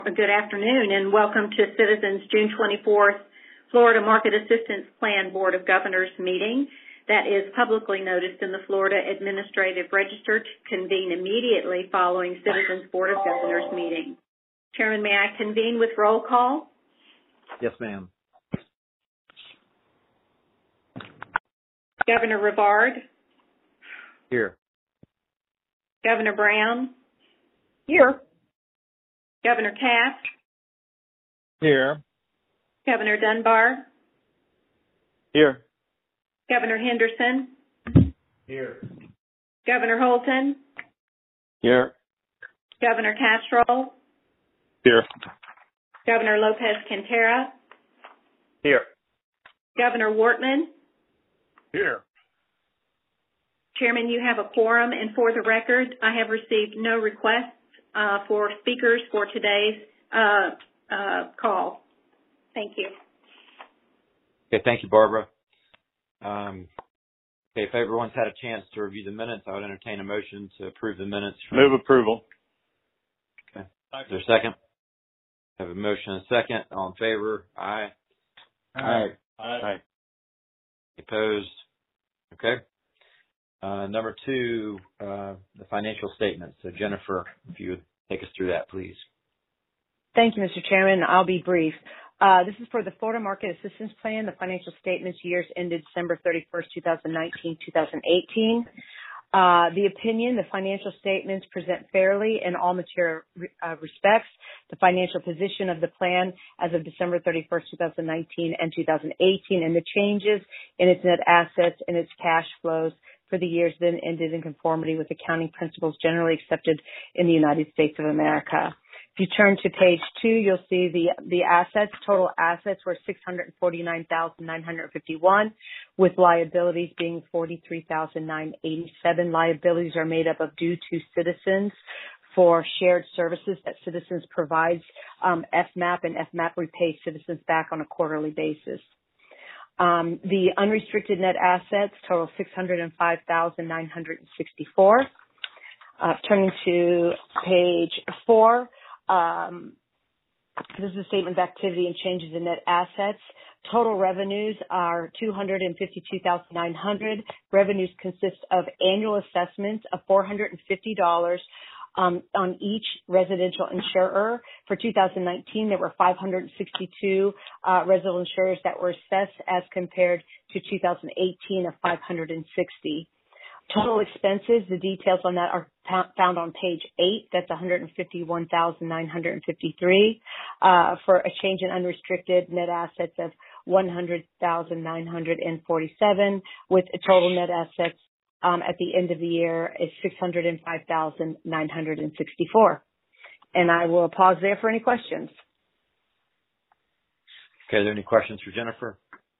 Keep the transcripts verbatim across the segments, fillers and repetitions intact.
Good afternoon and welcome to Citizens June twenty-fourth Florida Market Assistance Plan Board of Governors meeting that is publicly noticed in the Florida Administrative Register to convene immediately following Citizens Board of Governors meeting. Chairman, may I convene with roll call? Yes, ma'am. Governor Rivard. Here. Governor Brown. Here. Governor Cass. Here. Governor Dunbar. Here. Governor Henderson. Here. Governor Holton. Here. Governor Castro. Here. Governor Lopez Quintero. Here. Governor Wortman. Here. Chairman, you have a quorum, and for the record, I have received no requests uh, for speakers for today's uh, uh, call. Thank you. Okay, thank you, Barbara. Um, okay, if everyone's had a chance to review the minutes, I would entertain a motion to approve the minutes. From... Move approval. Okay. Is there a second? I have a motion and a second. All in favor? Aye. Aye. Aye. Aye. Opposed? Okay. Uh, number two, uh, the financial statements. So Jennifer, if you would take us through that, please. Thank you, Mister Chairman. I'll be brief. Uh, this is for the Florida Market Assistance Plan, the financial statements years ended December thirty-first, twenty nineteen, twenty eighteen. Uh, the opinion, the financial statements present fairly in all material uh, respects the financial position of the plan as of December thirty-first, twenty nineteen and two thousand eighteen, and the changes in its net assets and its cash flows for the years then ended in conformity with accounting principles generally accepted in the United States of America. If you turn to page two, you'll see the the assets. Total assets were six hundred forty-nine thousand nine hundred fifty-one, with liabilities being forty-three thousand nine hundred eighty-seven. Liabilities are made up of due to Citizens for shared services that Citizens provides um, F MAP, and F MAP repays Citizens back on a quarterly basis. Um, the unrestricted net assets total six hundred five thousand nine hundred sixty-four. Uh, turning to page four, um, this is a statement of activity and changes in net assets. Total revenues are two hundred fifty-two thousand nine hundred. Revenues consist of annual assessments of four hundred fifty dollars Um, on each residential insurer. For two thousand nineteen, there were five hundred sixty-two uh, residential insurers that were assessed as compared to two thousand eighteen of five hundred sixty. Total expenses, the details on that are found on page eight. That's one hundred fifty-one thousand nine hundred fifty-three uh, for a change in unrestricted net assets of one hundred thousand nine hundred forty-seven, with a total net assets Um, at the end of the year is six hundred five thousand nine hundred sixty-four. And I will pause there for any questions. Okay, are there any questions for Jennifer?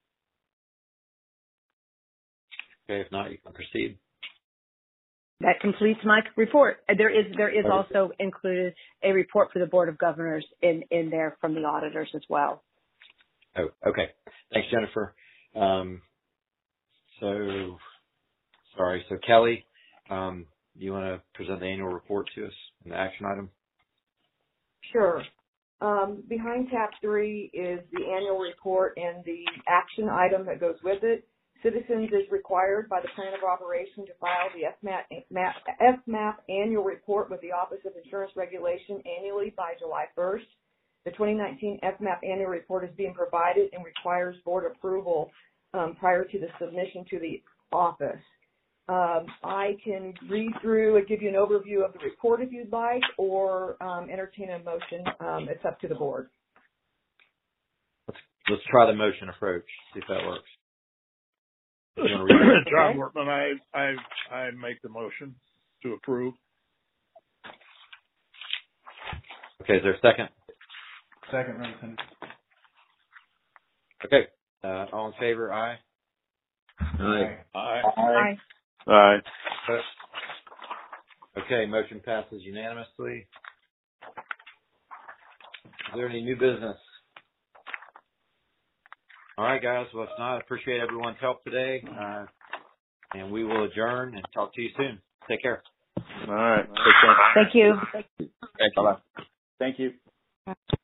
Okay, if not, you can proceed. That completes my report. There is there is also included a report for the Board of Governors in, in there from the auditors as well. Oh, okay. Thanks, Jennifer. Um, so... Sorry. So, Kelly, um, do you want to present the annual report to us in the action item? Sure. Um, behind tab three is the annual report and the action item that goes with it. Citizens is required by the plan of operation to file the F MAP annual report with the Office of Insurance Regulation annually by July first. The twenty nineteen F MAP annual report is being provided and requires board approval um, prior to the submission to the office. Um, I can read through and give you an overview of the report if you'd like, or um, entertain a motion. Um, it's up to the board. Let's, let's try the motion approach, see if that works. John Wortman, I, I, I make the motion to approve. Okay, is there a second? Second, Renton. Okay, uh, all in favor, aye? Aye. Aye. Aye. Aye. Okay, motion passes unanimously. Is there any new business? All right, guys. Well, if not, I appreciate everyone's help today. Uh, and we will adjourn and talk to you soon. Take care. All right. Take care. Thank you. Thank you. Thank you. Bye.